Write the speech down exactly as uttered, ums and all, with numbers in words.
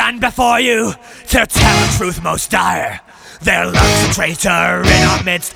stand before you to tell a truth most dire. There lurks a traitor in our midst,